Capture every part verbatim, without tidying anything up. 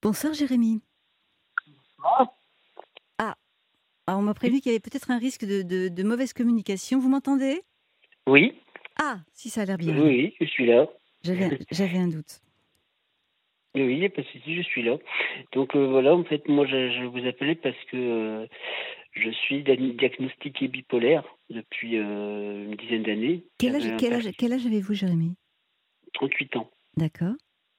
Bonsoir Jérémy. Ah, Ah, ah, on m'a prévenu qu'il y avait peut-être un risque de, de- de mauvaise communication. Vous m'entendez? oui, Ah, si ça a l'air bien oui, alors. oui, je suis là. J'avais, un- j'avais un doute. Oui, il n'y a pas de souci, je suis là. Donc euh, voilà, en fait, moi, je, je vous appelais parce que euh, je suis dia- diagnostiqué bipolaire depuis euh, une dizaine d'années. Quel J'avais âge, un quel père âge, qui quel âge avez-vous Jérémy? trente-huit ans. D'accord.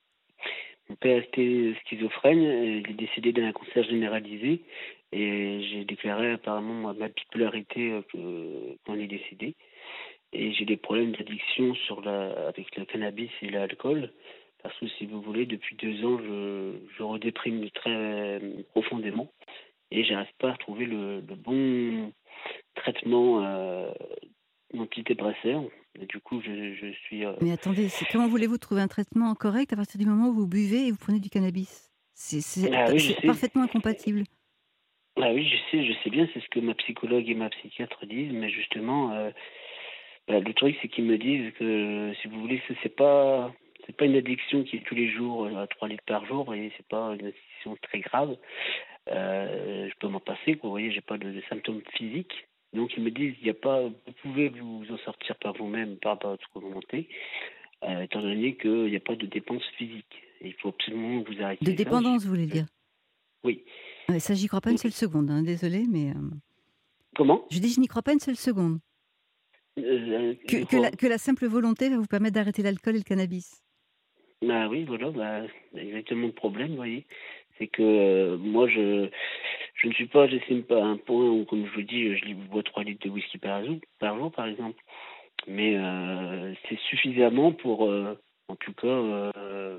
Mon père était schizophrène, et il est décédé d'un cancer généralisé et j'ai déclaré apparemment ma ma bipolarité euh, que- quand il est décédé. Et j'ai des problèmes d'addiction sur la, avec le cannabis et l'alcool. Parce que si vous voulez, depuis deux ans, je, je redéprime très euh, profondément et j'arrive pas à trouver le, le bon traitement euh, antidépresseur. Et du coup, je, je suis. euh, Mais attendez, c'est comment voulez-vous trouver un traitement correct à partir du moment où vous buvez et vous prenez du cannabis? C'est, c'est, Ah oui, je c'est sais. parfaitement incompatible. Ah oui, je sais, je sais bien, c'est ce que ma psychologue et ma psychiatre disent, mais justement, euh, bah, le truc, c'est qu'ils me disent que, si vous voulez, ce- c'est pas, c'est pas une addiction qui est tous les jours euh, à trois litres par jour et c'est pas une addiction très grave. Euh, je peux m'en passer, quoi. Vous voyez, j'ai pas de, de symptômes physiques. Donc ils me disent, il y a pas, vous pouvez vous en sortir par vous-même par rapport à votre volonté, euh, étant donné qu'il n'y a pas de dépenses physiques. Et il faut absolument que vous De arrêtiez ça. dépendance, vous voulez Je- dire? oui. Ouais, ça, j'y crois pas une Donc, seule seconde, hein, désolée, mais euh, comment? je dis je n'y crois pas une seule seconde. Euh, Que, euh, que, la, quoi? que la simple volonté va vous permettre d'arrêter l'alcool et le cannabis. Bah oui, voilà, bah, c'est exactement le problème, vous voyez. C'est que euh, moi, je je ne suis pas, j'estime pas à un point où, comme je vous dis, je bois trois litres de whisky par jour, par jour, par exemple. Mais euh, c'est suffisamment pour, euh, en tout cas, euh,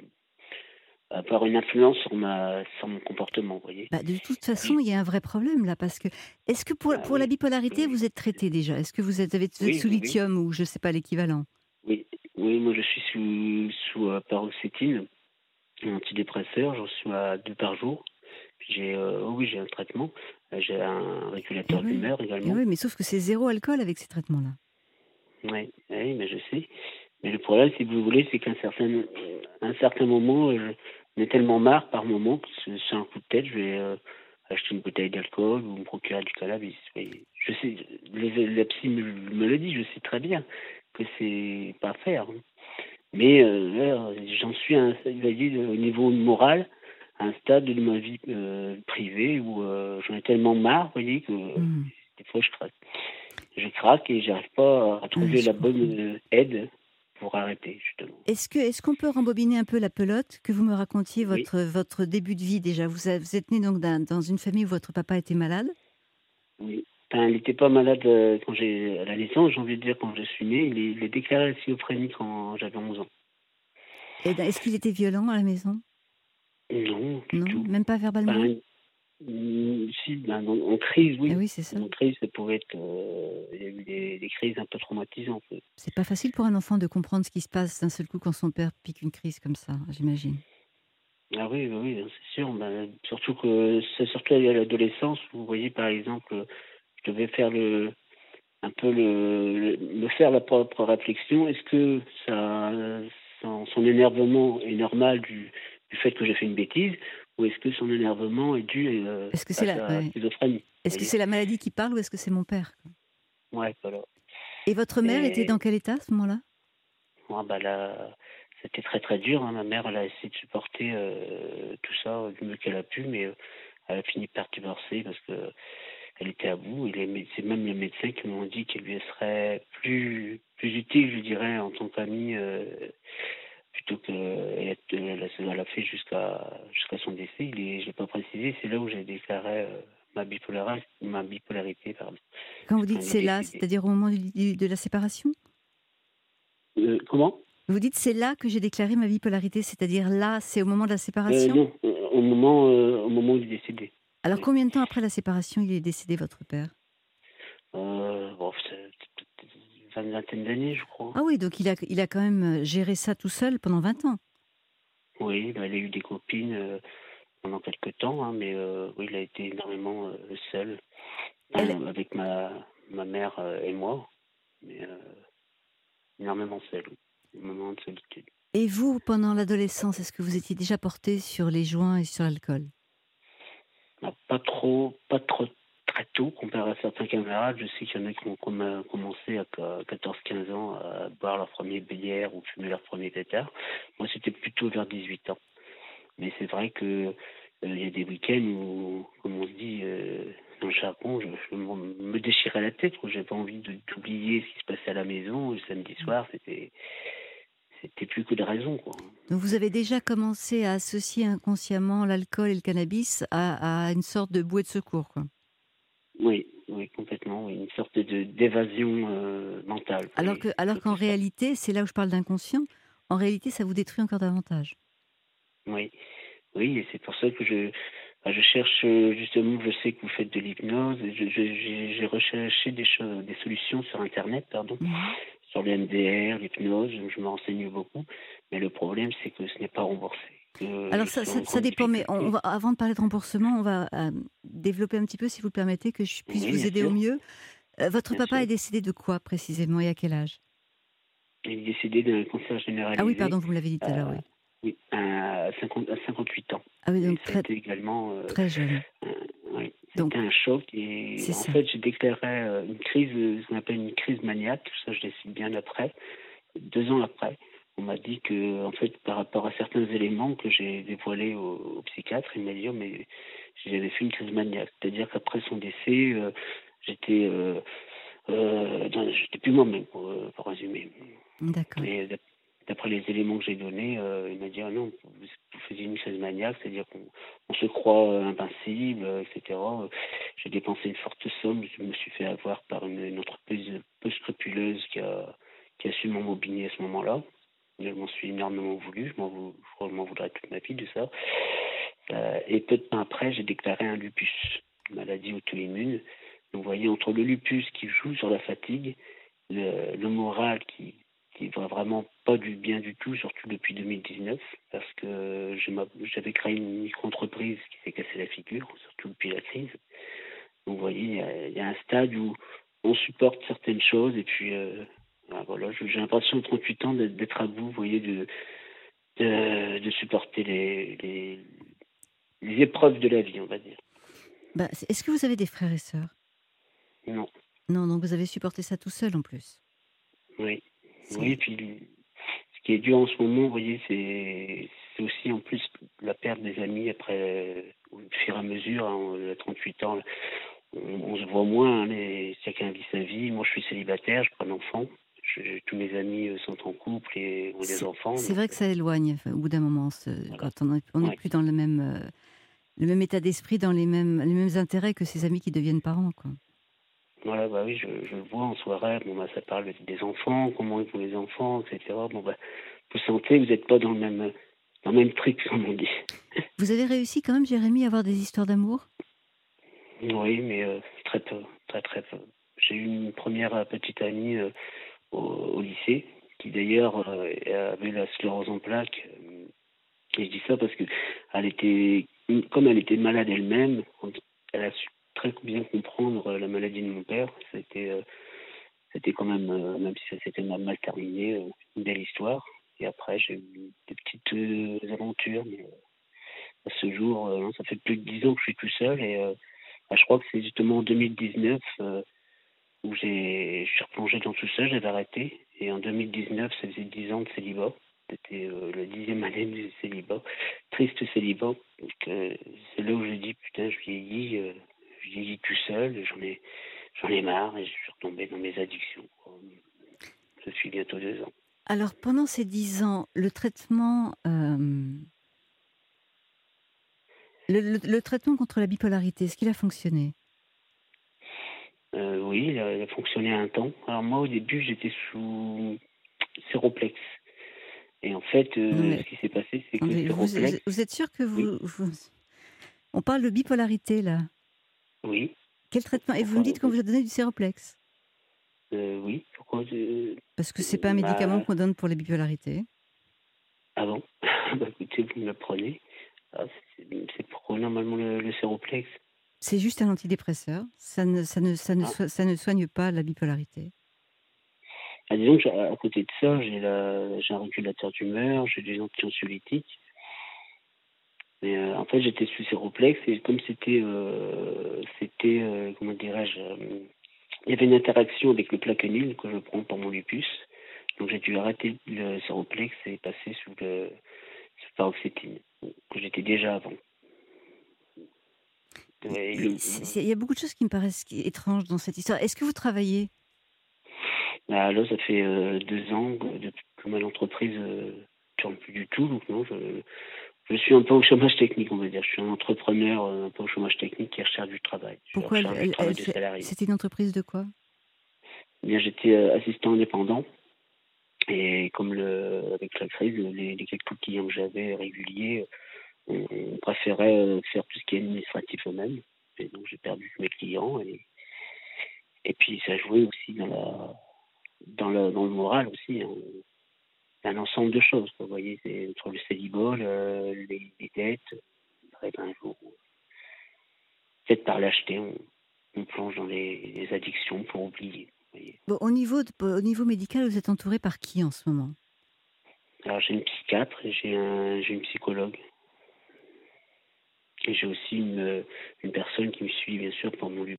avoir une influence sur ma, sur mon comportement, vous voyez. Bah, de toute façon, Oui, il y a un vrai problème là, parce que est-ce que pour, bah pour la oui, bipolarité, oui, vous êtes traité déjà? Est-ce que vous êtes, avez- vous êtes oui, sous oui, oui, lithium ou je sais pas l'équivalent? oui, oui, moi je suis sous, sous euh, paroxétine, un antidépresseur, j'en suis à deux par jour. J'ai, euh, oh oui, j'ai un traitement. Euh, J'ai un Eh régulateur oui, d'humeur eh également. oui, mais sauf que c'est zéro alcool avec ces traitements-là. Oui, oui, mais je sais. Mais le problème, si vous voulez, c'est qu'à un certain, un certain moment, euh, je ai tellement marre par moment que c'est c'est un coup de tête, je vais euh, acheter une bouteille d'alcool ou me procurer du cannabis. Oui. Je sais, les- la psy me, me le dit, je sais très bien que c'est pas faire, hein. Mais euh, là, j'en suis à un, il va dire, au niveau moral, à un stade de ma vie euh, privée où euh, j'en ai tellement marre, vous voyez, que euh, Hmm. des fois je craque. Je craque et j'arrive pas à Ouais, trouver je la comprends. bonne euh, aide pour arrêter, justement. Est-ce que, est-ce qu'on peut rembobiner un peu la pelote, que vous me racontiez Oui, votre, votre début de vie déjà? Vous, a- vous êtes né donc d'un- dans une famille où votre papa était malade. oui. Enfin, il n'était pas malade euh, quand j'ai à la naissance, j'ai envie de dire quand je suis né. Il est, il est déclaré schizophrénique quand j'avais onze ans. Et d- est-ce qu'il était violent à la maison? Non, du Non, tout. même pas verbalement? Enfin, mm, si, ben, en, en crise, Eh oui. oui, c'est ça. En crise, ça pouvait être. euh, il y a eu des, des crises un peu traumatisantes. Oui. C'est pas facile pour un enfant de comprendre ce qui se passe d'un seul coup quand son père pique une crise comme ça, j'imagine. Ah oui, oui, oui, c'est sûr. Ben, surtout que c'est surtout à l'adolescence. Vous voyez, par exemple, je devais faire le, un peu le, le- me faire la propre réflexion. Est-ce que ça, son, son énervement est normal du, du fait que j'ai fait une bêtise, ou est-ce que son énervement est dû euh, Est-ce que c'est à la, sa ouais. schizophrénie? Vous Est-ce que voyez? c'est la maladie qui parle ou est-ce que c'est mon père, quoi? Ouais, voilà. Et votre mère était dans Et quel état à ce moment-là? moi, bah là, c'était très très dur, hein. Ma mère, elle a essayé de supporter euh, tout ça du mieux qu'elle a pu, mais euh, elle a fini par divorcer parce que elle était à bout. Et les mé- c'est même les médecins qui m'ont dit qu'il lui serait plus plus utile, je dirais, en tant qu'amie, euh, plutôt que elle, a- elle a elle a fait jusqu'à jusqu'à son décès. Il est, je l'ai pas précisé, c'est là où j'ai déclaré euh, ma bipolarité, ma bipolarité, pardon. Quand vous C'est quand dites il est c'est là, décédé. c'est-à-dire au moment du- du- de la séparation? Euh, comment? Vous dites c'est là que j'ai déclaré ma bipolarité, c'est-à-dire là, c'est au moment de la Euh, séparation? non, euh, au moment euh, au moment où il est décédé. Alors Oui. combien de temps après la séparation il est décédé, votre père? Euh, bon, c'est c'est une vingtaine d'années, je crois. Ah oui, donc il a, il a quand même euh, géré ça tout seul pendant vingt ans. Oui, bah, il a eu des copines euh, pendant quelques temps, hein, mais euh, oui, il a été énormément euh, seul, Elle, enfin, avec ma, ma mère euh, et moi, mais euh, énormément seul, oui. Des moments de solitude. Et vous, pendant l'adolescence, est-ce que vous étiez déjà porté sur les joints et sur l'alcool? Ah, pas trop, pas trop très tôt comparé à certains camarades. Je sais qu'il y en a qui ont comm commencé à qua quatorze quinze ans à boire leur premier bière ou fumer leur premier pétard. Moi, c'était plutôt vers dix-huit ans. Mais c'est vrai que, heu, il y a des week-ends où, comme on se dit, heu, dans le jargon, je je me me déchirais la tête, quoi. J'avais envie de d'oublier ce qui se passait à la maison. Le samedi Mmh. soir, c'était c'était plus que de raison, quoi. Donc vous avez déjà commencé à associer inconsciemment l'alcool et le cannabis à à une sorte de bouée de secours, quoi? Oui, oui, complètement, oui, une sorte de d'évasion, heu, mentale, Alors oui, que alors c'est qu'en plutôt ça. réalité, c'est là où je parle d'inconscient, en réalité, ça vous détruit encore davantage. Oui, oui et c'est pour ça que je bah, je cherche, heu, justement, je sais que vous faites de l'hypnose et je je j'ai j'ai recherché des choses des solutions sur internet, pardon, Mmh. sur le M D R, l'hypnose, je me renseigne beaucoup, mais le problème, c'est que ce n'est pas remboursé, que je Alors ça suis ça en ça grande dépend, mais on on difficulté. va avant de parler de remboursement, on va, hem, développer un petit peu, si vous le permettez, que je puisse Oui, vous bien aider au sûr, mieux. Heu, votre bien papa sûr. est décédé de quoi précisément et à quel âge? Il est décédé d'un cancer Ah oui, généralisé, pardon, vous me l'avez dit tout à l'heure, à oui. oui, à cinquante à cinquante-huit ans Ah oui, et donc ça a très, été également, heu, très jeune. un oui, Donc c'était un choc et c'est en ça. fait, j'ai déclaré, heu, une crise, heu, ce qu'on appelle une crise maniaque, ça je l'ai su bien après. deux ans après, on m'a dit que, en fait, par rapport à certains éléments que j'ai dévoilés au au psychiatre, il m'a dit: «Oh mais j'avais fait une crise maniaque». C'est-à-dire qu'après son décès, heu, j'étais, heu heu, dans j'étais plus moi-même pour, heu, pour résumer D'accord. et d'ap d'après les éléments que j'ai donnés, heu, il m'a dit: «Ah non, vous vous faisiez une crise maniaque, c'est-à-dire qu'on on se croit, heu, invincible, heu et cetera». J'ai dépensé une forte somme, je me suis fait avoir par une une entreprise peu scrupuleuse qui a qui a su m'embobiner à ce moment-là. Je m'en suis énormément voulu, je m'en vou je crois que je m'en voudrais toute ma vie de ça. Heu et peu de temps après, j'ai déclaré un lupus, une maladie auto-immune. Donc vous voyez, entre le lupus qui joue sur la fatigue, le le moral qui qui va vraiment pas du bien du tout, surtout depuis deux mille dix-neuf, parce que je m'a j'avais créé une micro-entreprise qui s'est cassé la figure, surtout depuis la crise. Donc vous voyez, il y a il y a un stade où on supporte certaines choses et puis, heu, bah, voilà, je j'ai l'impression, à trente-huit ans, d'être d'être à bout, vous voyez, de de de supporter les les les épreuves de la vie, on va dire. Bah, c'est est-ce que vous avez des frères et sœurs? Non, Non, donc vous avez supporté ça tout seul en plus? oui, oui, C'est puis ce qui est dur en ce moment, vous voyez, c'est c'est aussi en plus la perte des amis après, au fur et à mesure, hein, à trente-huit ans, on, on se voit moins, hein, mais chacun vit sa vie. Moi, je suis célibataire, je n'ai pas d'enfant. Je- tous mes amis euh, sont en couple et ont des c'est enfants, c'est donc vrai que euh, ça éloigne, enfin, au bout d'un moment, ce voilà. quand on est on n'est Ouais, plus dans le même, heu, le même état d'esprit, dans les mêmes les mêmes intérêts que ses amis qui deviennent parents, quoi. voilà, bah oui, je, je le vois en soirée. Bon, bah, ça parle des enfants, comment ils font les enfants, et cetera. Bon, bah, vous sentez, vous n'êtes pas dans le même, dans le même truc, comme on dit. Vous avez réussi quand même, Jérémie, à avoir des histoires d'amour? Oui, mais euh, très peu, très très peu. J'ai eu une première euh, petite amie euh, au, au lycée, qui d'ailleurs euh, avait la sclérose en plaques. euh, Et je dis ça parce que elle était, comme elle était malade elle-même, elle a su très bien comprendre euh, la maladie de mon père. C'était, euh, c'était quand même, euh, même si ça s'était mal mal terminé, euh, une belle histoire. Et après, j'ai eu des petites euh, aventures, mais euh, à ce jour, euh, non, ça fait plus de dix ans que je suis tout seul. Et euh, bah, je crois que c'est justement en deux mille dix-neuf euh, où j'ai, je suis replongé dans tout ça, j'avais arrêté. Et en deux mille dix-neuf, ça faisait dix ans de célibat. C'était euh, la dixième année de célibat. Triste célibat. Donc, euh, c'est là où j'ai dit, putain, je vieillis, euh, je vieillis tout seul, et j'en ai, j'en ai marre, et je suis retombé dans mes addictions, quoi. Je suis bientôt deux ans. Alors pendant ces dix ans, le traitement, hem, le le le traitement contre la bipolarité, est-ce qu'il a fonctionné? Euh, oui, il a, il a fonctionné un temps. Alors moi, au début, j'étais sous Séroplex. Et en fait, Non euh, mais ce qui s'est passé, c'est que attendez, vous Séroplex, vous êtes sûr que oui, vous vous on parle de bipolarité là? oui, Quel traitement? Et vous me enfin, dites qu'on vous a donné du Séroplex? euh, oui, pourquoi, euh, Parce que c'est pas un médicament ma qu'on donne pour les bipolarités. Ah bon? Bah, écoutez, vous me l'apprenez. Ah, c'est c'est pourquoi normalement le le Séroplex? C'est juste un antidépresseur, ça ne ça ne ça ne Ah, so ça ne soigne pas la bipolarité. Ah, disons que j'ai à côté de ça, j'ai la j'ai un régulateur d'humeur, j'ai des anxiolytiques. Mais, heu, en fait, j'étais sous Séroplex et comme c'était, heu, c'était, heu, comment dirais-je? Hem, il y avait une interaction avec le Plaquenil que je prends pour mon lupus, donc j'ai dû arrêter le Séroplex et passer sous le sous paroxétine, que j'étais déjà avant. Il Ouais, il le c'est le c'est il y a beaucoup de choses qui me paraissent qui étranges dans cette histoire. Est-ce que vous travaillez? bah, là, ça fait, heu, deux ans que depuis que mon entreprise, heu, tourne plus du tout, donc non, je je suis un peu au chômage technique, on va dire. Je suis un entrepreneur, heu, un peu au chômage technique qui recherche du travail. Je Pourquoi elle recherche du elle travail elle de fait salarié. c'était une entreprise de quoi? Eh bien, j'étais, heu, assistant indépendant et comme le avec la crise, les les quelques clients que j'avais réguliers, on on préférait, heu, faire tout ce qui est administratif eux-mêmes et donc j'ai perdu mes clients et et puis ça jouait aussi dans la dans le dans le moral aussi, hein. C'est un ensemble de choses, quoi, vous voyez? C'est entre le célibat, le les les dettes, après ben, un jour, peut-être par lâcheté, on on plonge dans les les addictions pour oublier, vous voyez? Bon, au niveau de au niveau médical, vous êtes entouré par qui en ce moment? Alors j'ai une psychiatre et j'ai un j'ai une psychologue et j'ai aussi une, heu, une personne qui me suit bien sûr pour mon lu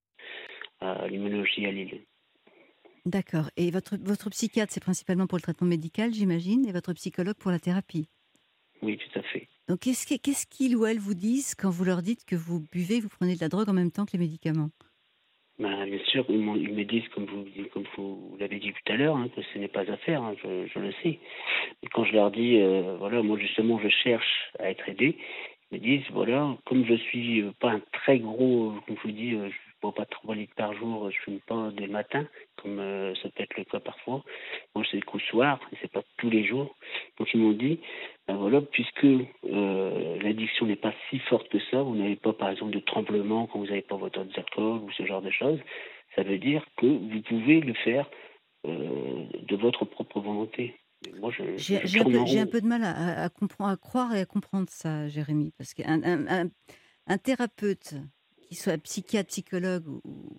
à l'immunologie à Lille. D'accord, et votre votre psychiatre, c'est principalement pour le traitement médical, j'imagine, et votre psychologue pour la thérapie? Oui, tout à fait. Donc qu'est-ce qui qu'est-ce qu'ils ou elles vous disent quand vous leur dites que vous buvez, vous prenez de la drogue en même temps que les médicaments? Bah, bien sûr, ils m'ont ils me disent comme vous comme vous l'avez dit tout à l'heure, hein, que ce n'est pas à faire, hein, je je le sais. Et quand je leur dis, heu, voilà, moi justement je cherche à être aidé, ils me disent voilà, comme je suis, heu, pas un très gros, heu, comme je vous dis, heu, je bois pas trois litres par jour, je fume pas dès le matin, comme, heu, ça peut être le cas parfois. Moi c'est qu'au soir et c'est pas tous les jours. Donc ils m'ont dit: «Ben voilà, puisque, heu, l'addiction n'est pas si forte que ça, vous n'avez pas par exemple de tremblements quand vous n'avez pas votre alcool ou ce genre de choses, ça veut dire que vous pouvez le faire, heu, de votre propre volonté». Et moi je J'ai je j'ai un tourne peu en j'ai un rond. peu de mal à à à comprend à croire et à comprendre ça, Jérémy, parce qu'un un un un thérapeute, qu'il soit psychiatre, psychologue ou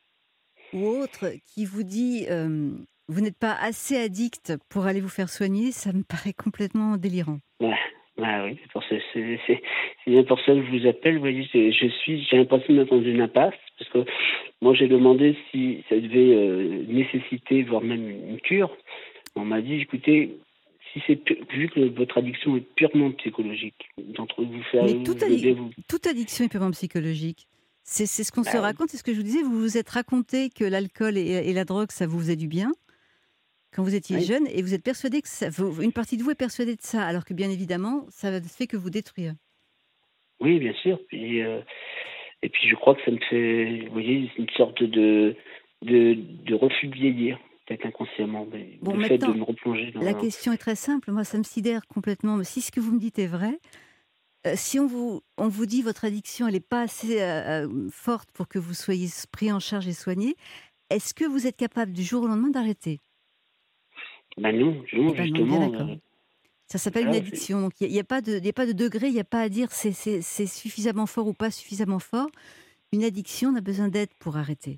ou autre, qui vous dit, hem: «Vous n'êtes pas assez addict pour aller vous faire soigner», ça me paraît complètement délirant. Ouais, ouais, oui, c'est pour ça c'est c'est c'est bien pour ça que je vous appelle, vous voyez, c'est je suis j'ai l'impression d'être dans une impasse parce que moi j'ai demandé si ça devait, heu, nécessiter, voire même une cure. On m'a dit: «Écoutez, si c'est pu vu que votre addiction est purement psychologique, d'entre vous faire Mais toute je veux addi bien vous». toute addiction est purement psychologique. C'est c'est ce qu'on se Bah oui, raconte, c'est ce que je vous disais, vous vous êtes raconté que l'alcool et et la drogue, ça vous faisait du bien, quand vous étiez oui, jeune, et vous êtes persuadé que ça vous une partie de vous est persuadée de ça, alors que bien évidemment, ça ne fait que vous détruire. oui, bien sûr, puis, heu et puis je crois que ça me fait, vous voyez, c'est une sorte de de de refus de vieillir, peut-être inconsciemment, mais Bon, le fait de maintenant, me replonger la dans. question est très simple, moi ça me sidère complètement, mais si ce que vous me dites est vrai, heu, si on vous on vous dit: «Votre addiction, elle est pas assez, heu heu, forte pour que vous soyez s pris en charge et soigné», est-ce que vous êtes capable du jour au lendemain d'arrêter? Bah non, non, Eh ben non, bien justement, d'accord. heu, Ça s'appelle une voilà, c'est addiction, donc il y a y a pas de il y a pas de degré, il y a pas à dire c'est c'est c'est suffisamment fort ou pas suffisamment fort. Une addiction, on a besoin d'aide pour arrêter.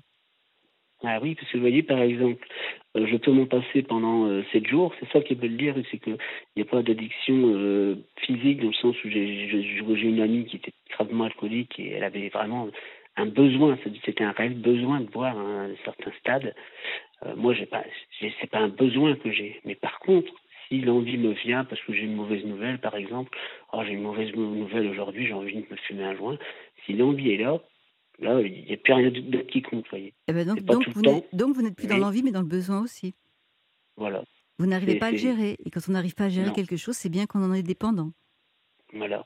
ah oui, parce que vous voyez, par exemple, heu, je peux m'en passer pendant, heu, sept jours, c'est ça qu'ils veulent dire, c'est qu'il y a pas d'addiction, heu, physique dans le sens où j'ai je je j'ai une amie qui était gravement alcoolique et elle avait vraiment un besoin, c'est c'était un réel besoin de boire à un certain stade. Heu, moi, j'ai pas j'ai c'est pas un besoin que j'ai, mais par contre, si l'envie me vient parce que j'ai une mauvaise nouvelle, par exemple: «Oh, j'ai une mauvaise nou nouvelle aujourd'hui, j'ai envie de me fumer un joint». Si l'envie est là, là, il y a plus rien d'autre d'autre qui compte, vous voyez? Eh ben donc C'est pas donc tout le vous n'êtes temps, donc vous n'êtes plus dans mais l'envie, mais dans le besoin aussi. voilà. Vous n'arrivez C'est pas à le c'est gérer, et quand on n'arrive pas à gérer non, quelque chose, c'est bien qu'on en est dépendant. voilà.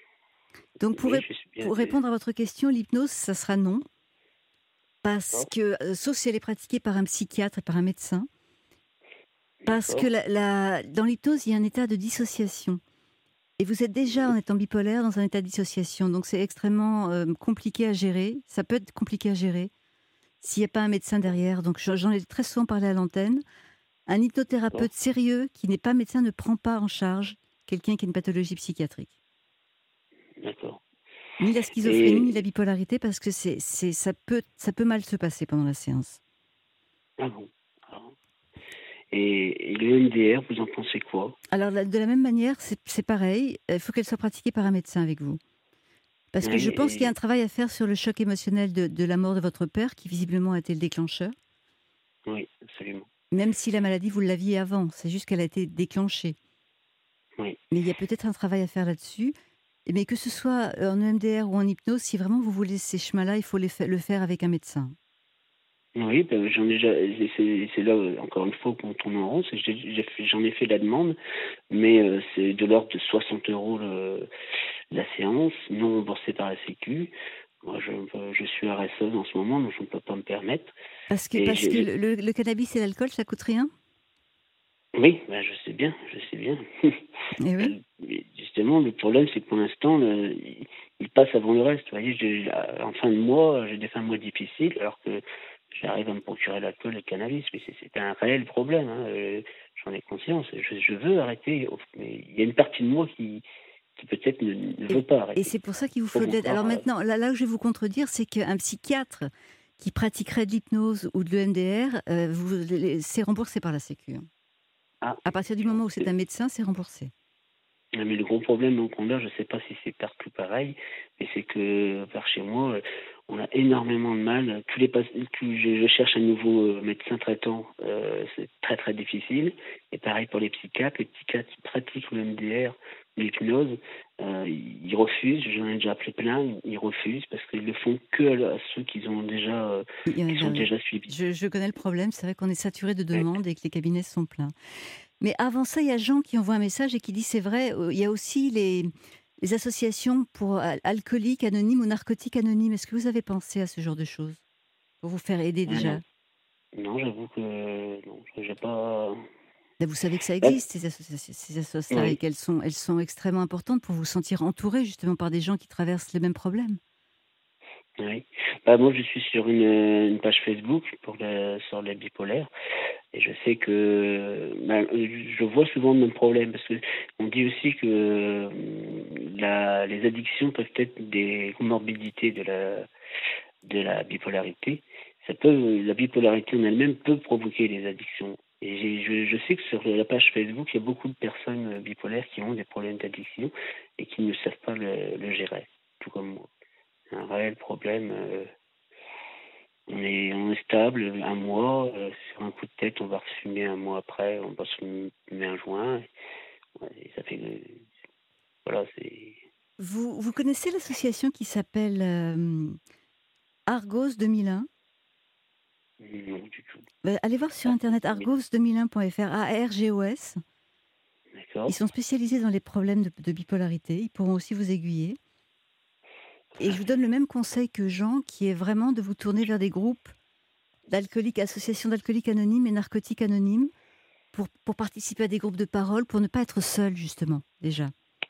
Donc pour Oui, ré je suis bien pour c'est répondre à votre question, l'hypnose, ça sera non, parce d'accord, que, heu, sauf si elle est pratiquée par un psychiatre et par un médecin, parce que d'accord, la la dans l'hypnose, il y a un état de dissociation. Et vous êtes déjà, oui, en étant bipolaire, dans un état de dissociation, donc c'est extrêmement, heu, compliqué à gérer. Ça peut être compliqué à gérer s'il n'y a pas un médecin derrière. Donc j'en j'en ai très souvent parlé à l'antenne. Un d'accord, hypnothérapeute sérieux qui n'est pas médecin ne prend pas en charge quelqu'un qui a une pathologie psychiatrique. d'accord Ni la schizophrénie, ni la et bipolarité, parce que c'est c'est ça peut ça peut mal se passer pendant la séance. ah bon? Ah bon. Et, et le M D R, vous en pensez quoi? Alors, la- de la même manière, c'est c'est pareil. Il faut qu'elle soit pratiquée par un médecin avec vous. Parce que Oui, je pense qu'il y a un et, travail à faire sur le choc émotionnel de, de la mort de votre père, qui visiblement a été le déclencheur. oui, absolument. Même si la maladie, vous l'aviez avant, c'est juste qu'elle a été déclenchée. Oui. Mais il y a peut-être un travail à faire là-dessus. Mais que ce soit en E M D R ou en hypnose, si vraiment vous voulez ces chemins-là, il faut les fa- le faire avec un médecin. Oui, ben, j'en ai déjà, c'est c'est- c'est là, euh, encore une fois, qu'on tourne en rond, c'est que j'ai- j'ai fait- j'en ai fait la demande, mais euh, c'est de l'ordre de soixante euros le- la séance, non remboursée par la Sécu. Moi, je, je suis R S E en ce moment, donc je ne peux pas me permettre. Parce que, Et parce que j'ai, le, le- le cannabis et l'alcool, ça coûte rien. oui, ben, je sais bien, je sais bien. Eh oui. Ben, mais justement, le problème, c'est que pour l'instant, le- il, il passe avant le reste. Vous voyez, j'ai- en fin de mois, j'ai des fins de mois difficiles, alors que j'arrive à me procurer l'alcool et le cannabis. Mais c'est c'est un réel problème, hein, euh, j'en ai conscience. Je, je veux arrêter, mais il y a une partie de moi qui, qui peut-être ne, ne Et, veut pas et arrêter. c'est pour ça qu'il vous Pour faut de mon l'aide. Alors corps, euh, maintenant, là, là où je vais vous contredire, c'est qu'un psychiatre qui pratiquerait de l'hypnose ou de l'E M D R, euh, vous- les- c'est remboursé par la Sécu, hein. ah, À partir du moment où c'est un médecin, c'est remboursé. ah, mais le gros problème donc, qu'on a, je ne sais pas si c'est partout pareil, mais c'est que par chez moi, euh, on a énormément de mal. Tous les pas- tous- je, je cherche un nouveau euh, médecin traitant, euh, c'est très très difficile. Et pareil pour les psychiatres, les psychiatres qui pratiquent le M D R, l'hypnose, euh, ils refusent. J'en ai déjà appelé plein, ils refusent parce qu'ils le font que à, à ceux qui ont déjà, euh, Il y a- qui sont euh, déjà suivis. Je, je connais le problème, c'est vrai qu'on est saturé de Ouais. demandes et que les cabinets sont pleins. Mais avant ça, il y a Jean qui envoie un message et qui dit c'est vrai, euh, il y a aussi les, les associations pour al- alcooliques anonymes ou narcotiques anonymes. Est-ce que vous avez pensé à ce genre de choses pour vous faire aider Ah déjà? non, non, j'avoue que non, j'ai pas. Ben, vous savez que ça Ah, existe, ces associations, ces associations-là, et oui. qu'elles sont, elles sont extrêmement importantes pour vous sentir entouré justement par des gens qui traversent les mêmes problèmes. Oui. Bah, moi, je suis sur une, une page Facebook pour le, sur les bipolaires et je sais que bah, je vois souvent le même problème parce que on dit aussi que euh, la, les addictions peuvent être des comorbidités de la, de la bipolarité. Ça peut, la bipolarité en elle-même peut provoquer les addictions. Et j'ai- je, je sais que sur la page Facebook, il y a beaucoup de personnes euh, bipolaires qui ont des problèmes d'addiction et qui ne savent pas le, le gérer, tout comme moi. C'est un réel problème. euh, on est, on est stable un mois, euh, sur un coup de tête, on va refumer un mois après, on va se fumer un joint. Et, ouais, et ça fait. euh, Voilà, c'est. Vous, vous connaissez l'association qui s'appelle euh, Argos deux mille un? Non, du tout. Ben, allez voir sur Ah, internet mais- argos deux mille un point f r, A R G O S. Ils D'accord. sont spécialisés dans les problèmes de, de bipolarité. Ils pourront aussi vous aiguiller. Et je vous donne le même conseil que Jean, qui est vraiment de vous tourner vers des groupes d'alcooliques, associations d'alcooliques anonymes et narcotiques anonymes, pour, pour participer à des groupes de parole, pour ne pas être seul, justement, déjà.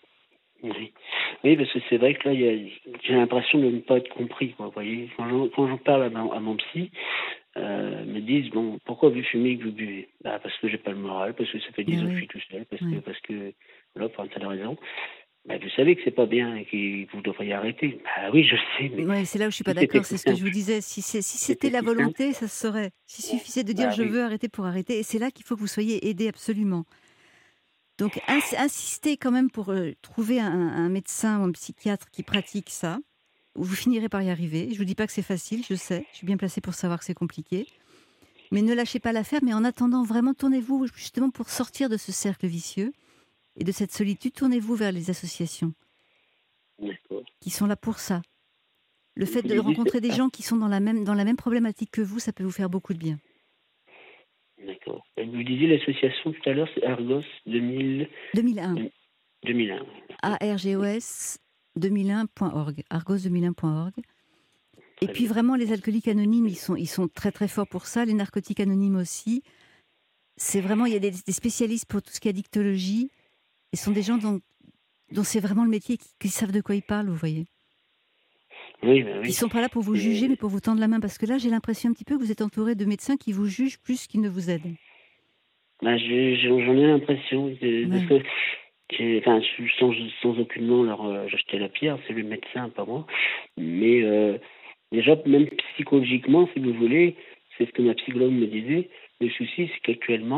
Oui. Oui, parce que c'est vrai que là, il y a- j'ai l'impression de ne pas être compris. Quoi, vous voyez, quand j'en, quand j'en parle à mon, à mon psy, euh, me disent bon, pourquoi vous fumez que vous buvez? Bah, parce que j'ai pas le moral, parce que ça fait dix Ben ans que je oui, suis tout seul, parce que, oui. parce que, voilà, pour un tas de raisons. Bah, vous savez que c'est pas bien et que vous devriez arrêter. Bah oui, je le sais, mais Ouais, c'est là où je suis pas si c'était d'accord, si c'est c'était ce que plus je vous simple, disais. Si, c'est- si si c'était c'était la plus simple, volonté, ça se saurait. S'il suffisait de dire bah je oui, veux arrêter pour arrêter, et c'est là qu'il faut que vous soyez aidé absolument. Donc, ins- insistez quand même pour euh, trouver un, un médecin ou un psychiatre qui pratique ça. Vous finirez par y arriver. Je vous dis pas que c'est facile, je sais. Je suis bien placée pour savoir que c'est compliqué. Mais ne lâchez pas l'affaire. Mais en attendant, vraiment, tournez-vous justement pour sortir de ce cercle vicieux et de cette solitude. Tournez-vous vers les associations d'accord. qui sont là pour ça. Le fait Vous de disiez, c'est- rencontrer des ah, gens qui sont dans la même, dans la même problématique que vous, ça peut vous faire beaucoup de bien. d'accord. Et vous disiez l'association tout à l'heure, c'est Argos deux mille, deux mille un, deux mille un. D'accord. A R G O S deux mille un point org, argos deux mille un point org. Et Très puis bien. vraiment, les alcooliques anonymes, ils sont, ils sont très très forts pour ça. Les narcotiques anonymes aussi. C'est vraiment, il y a des, des spécialistes pour tout ce qui est addictologie. Et ce sont des gens dont, dont c'est vraiment le métier, qui, qui savent de quoi ils parlent, vous voyez. Oui, bah Qui oui. sont pas là pour vous juger, mais Et, pour vous tendre la main. Parce que là, j'ai l'impression un petit peu que vous êtes entouré de médecins qui vous jugent plus qu'ils ne vous aident. bah, j'ai- j'ai- j'en ai l'impression, c'est- parce Ouais. que j'ai, enfin, je- sans, sans aucunement leur euh, jeter la pierre, c'est le médecin, pas moi. Mais euh, déjà, même psychologiquement, si vous voulez, c'est ce que ma psychologue me disait. Le souci, c'est qu'actuellement,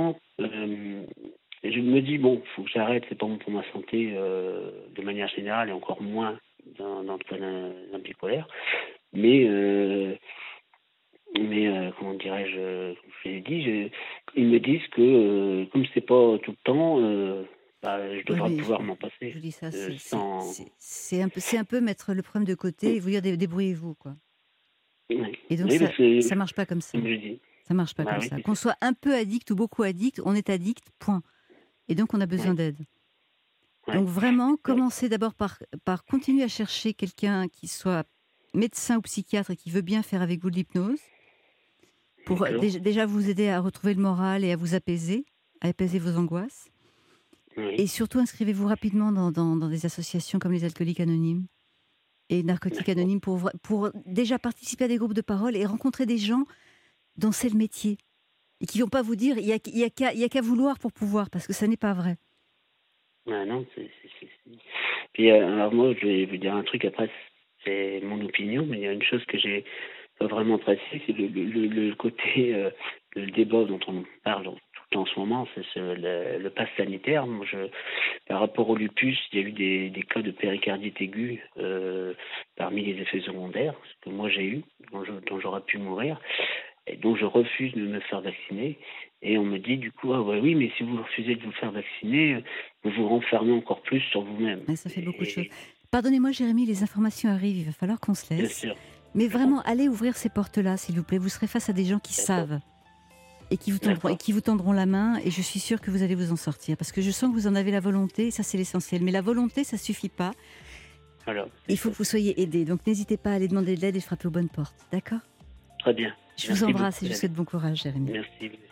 euh, je me dis, bon, faut que j'arrête, c'est pas bon pour ma santé euh, de manière générale et encore moins dans, dans le cas d'un, d'un bipolaire. Mais, euh, mais euh, comment dirais-je, euh, comme je l'ai dit, je- ils me disent que euh, comme c'est pas tout le temps, euh, bah, je Oui, devrais mais je, pouvoir m'en passer je dis ça, euh, c'est c'est- sans. c'est- c'est un peu, c'est un peu mettre le problème de côté et vous dire dé- débrouillez-vous, quoi. Oui, Et donc oui, mais ça, c'est ça marche pas comme ça. comme je dis. Ça marche pas Bah comme oui, ça. c'est Qu'on ça. soit un peu addict ou beaucoup addict, on est addict, point. Et donc on a besoin Oui, d'aide. ouais, Donc vraiment, ouais, commencez d'abord par, par continuer à chercher quelqu'un qui soit médecin ou psychiatre et qui veut bien faire avec vous de l'hypnose, pour euh, d'accord. déjà, déjà vous aider à retrouver le moral et à vous apaiser, à apaiser vos angoisses. Et Oui, surtout, inscrivez-vous rapidement dans, dans- dans des associations comme les Alcooliques Anonymes et Narcotiques d'accord. Anonymes pour, vra- pour déjà participer à des groupes de parole et rencontrer des gens dont c'est le métier. Et qui ne vont pas vous dire il n'y a, il y a qu'à il y a qu'à vouloir pour pouvoir, parce que ça n'est pas vrai. Ah non, c'est, c'est, c'est- c'est- Puis euh, alors moi, je vais vous dire un truc. Après, c'est mon opinion, mais il y a une chose que j'ai pas vraiment appréciée, c'est le, le, le, le côté, euh, le débat dont on parle tout le temps en ce moment, c'est ce, le, le pass sanitaire. Moi, je, par rapport au lupus, il y a eu des, des cas de péricardite aiguë euh, parmi les effets secondaires que moi j'ai eu, dont, je, dont j'aurais pu mourir. Et donc je refuse de me faire vacciner. Et on me dit du coup, ah ouais, oui, mais si vous refusez de vous faire vacciner, euh, vous vous renfermez encore plus sur vous-même. Ouais, ça fait beaucoup de choses. Et Pardonnez-moi, Jérémy, les informations arrivent, il va falloir qu'on se bien laisse. sûr, Mais d'accord, vraiment, allez ouvrir ces portes-là, s'il vous plaît. Vous serez face à des gens qui d'accord, savent et qui vous tendront, et d'accord. qui vous tendront la main. Et je suis sûre que vous allez vous en sortir. Parce que je sens que vous en avez la volonté, et ça c'est l'essentiel. Mais la volonté, ça suffit pas. Alors, c'est Il faut ça. que vous soyez aidé. Donc n'hésitez pas à aller demander de l'aide et frapper aux bonnes portes. D'accord? Très bien. Je vous Merci embrasse beaucoup, et je vous Hélène. souhaite bon courage, Jérémy. Merci.